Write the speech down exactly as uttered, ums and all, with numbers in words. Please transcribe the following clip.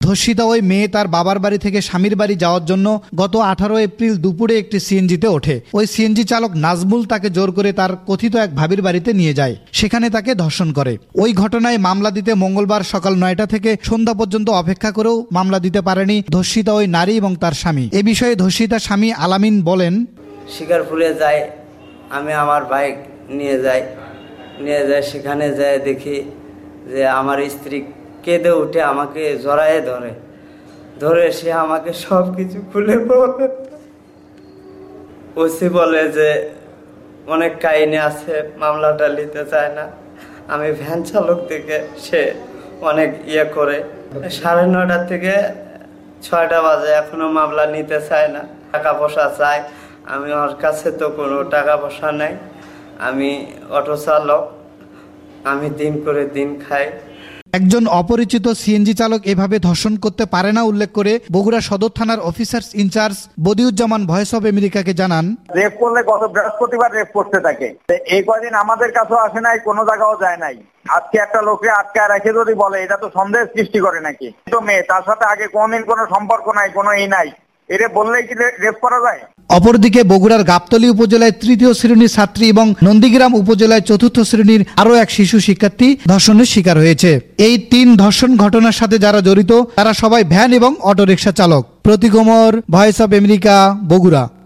ধর্ষিতা ওই মেয়ে তার বাবার বাড়ি থেকে স্বামীর বাড়ি যাওয়ার জন্য গত আঠারো এপ্রিল দুপুরে একটি সিএনজিতে ওঠে। ওই সিএনজি চালক নাজমুল তাকে জোর করে তার কথিত এক ভাবির বাড়িতে নিয়ে যায়, সেখানে তাকে ধর্ষণ করে। ওই ঘটনায় মামলা দিতে মঙ্গলবার সকাল নয়টা থেকে সন্ধ্যা পর্যন্ত অপেক্ষা করেও মামলা দিতে পারেনি ধর্ষিতা ওই নারী এবং তার স্বামী। এ বিষয়ে ধর্ষিতা স্বামী আলামিন বলেন, শিকারপুরে যাই, আমি আমার বাইক নিয়ে যাই নিয়ে যাই সেখানে যাই দেখি যে আমার স্ত্রী কেঁদে উঠে আমাকে জড়ায়ে ধরে ধরে সে আমাকে সব কিছু খুলে বলে। ওসি বলে যে অনেক কাহিনী আছে, মামলাটা নিতে চায় না। আমি ভ্যান চালক থেকে সে অনেক ইয়ে করে সাড়ে নয়টা থেকে ছয়টা বাজে এখনো মামলা নিতে চায় না। টাকা পয়সা চায়, আমি ওর কাছে তো কোনো টাকা পয়সা নাই, আমি অটো চালক, আমি দিন করে দিন খাই। একজন অপরিচিত সিএনজি চালক এভাবে ধর্ষণ করতে পারে না উল্লেখ করে বগুড়া সদর থানার officers in charge Badiuzzaman voice of আমেরিকাকে জানান, রেপ করলে গত বৃহস্পতিবার রেপ করতে থাকে। এই কদিন আমাদের কাছেও আসে নাই, কোনো জায়গাও যায় নাই। আজকে একটা লোককে আটকায় রেখে যদি বলে, এটা তো সন্দেহ সৃষ্টি করে নাকি? তো মেয়ে, তার সাথে আগে কোনদিন কোনো সম্পর্ক নাই, কোনো এই নাই, এটা বললেই কি রেপ করা যায়? অপরদিকে বগুড়ার গাবতলী উপজেলায় তৃতীয় শ্রেণীর ছাত্রী এবং নন্দীগ্রাম উপজেলায় চতুর্থ শ্রেণীর আরও এক শিশু শিক্ষার্থী ধর্ষণের শিকার হয়েছে। এই তিন ধর্ষণ ঘটনার সাথে যারা জড়িত তারা সবাই ভ্যান এবং অটোরিকশা চালক। Pratik Omar, voice of America, Bogura.